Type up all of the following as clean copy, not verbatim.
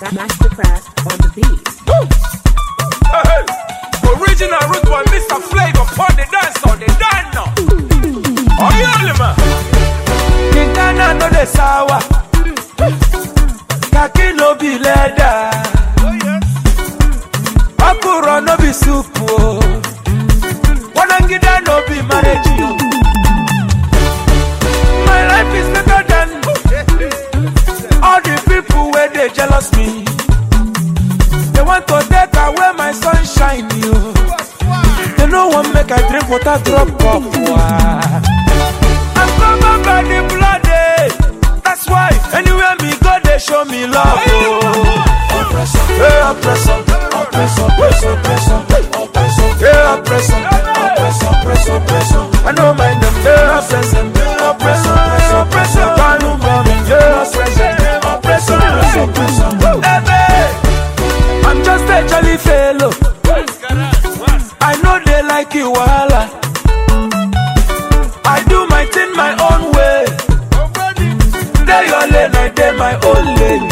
Mastercraft on the beat. Hey, original root one, Mr. Flavor, upon the dance on the dance now. Oh, yeah, man. Kinkana no de sawa, kaki no be leather, akuro no be soup, wanangida no be marriage. My life is better than all the people where they jealous me. They want to take away my sunshine, yo. They no one make I drink water drop up. I'm covered by the blood, that's why anywhere me go they show me love. Oppressor, yeah, oppressor, oppressor, oppressor, oppressor, oppressor, yeah, oppressor, oppressor, oppressor, oppressor. I know my name, yeah, oppressor, oppressor, oppressor, oppressor. Can't move on, yeah, oppressor, oppressor, oppressor, oppressor. I'm just a jolly fellow. I know they like you, wala. I do my thing my own way. They your lane, I day my own lane.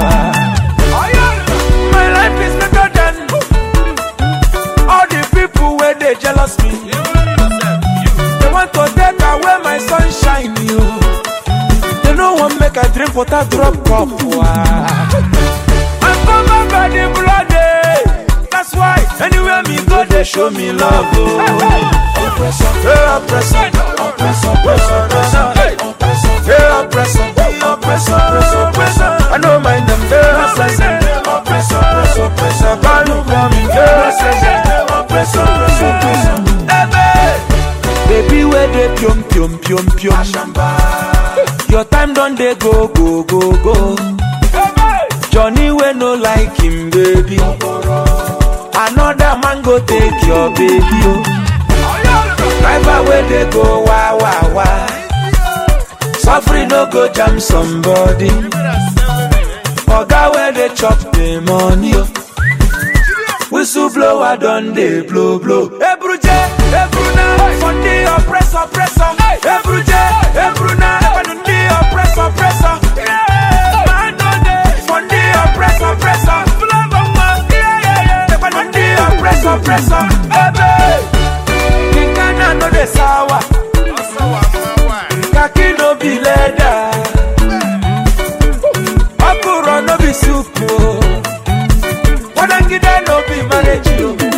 My life is better than all the people where they jealous me. They want to take away my sunshine, yo. They no one make I drink water drop up. I'm covered by the blood, that's why anywhere me go they show me love. Oppressor, yeah, oppressor, oppressor, oppressor, oppressor, yeah, oppressor, oppressor, oppressor, oppressor. I know my name, yeah, oppressor, oppressor, oppressor, oppressor. Can't look for me, yeah, oppressor, oppressor, oppressor. Baby, where they pium pium pium pium. Your time done they go go go go. Johnny we no like him, baby. Another man go take your baby, oh. Driver where they go, wah wah wah. Suffering no go jam somebody. Oga where they chop the money, oh. Whistle blower done they blow blow. Hey Bruje, hey Bruna, from the oppressor, oppressor. Hey Bruje, hey Bruna, from the oppressor, oppressor. Man done they, from the oppressor, oppressor. From the oppressor, oppressor. Hey, Kinkana no de sawa, kaki no be leather, akuro no be soup. Wanangida no be marriage.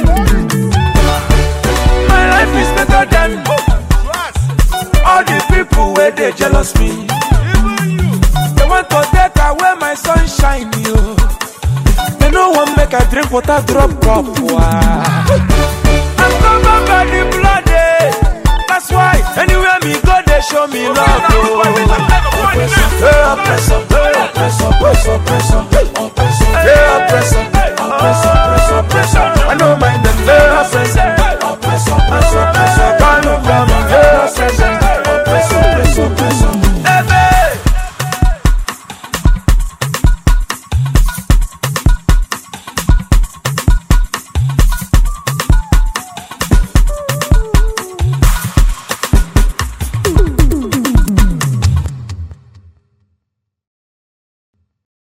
My life is better than all the people where they jealous me. They want to take away my sunshine, yo. They no one make I drink water drop up. I'm covered by the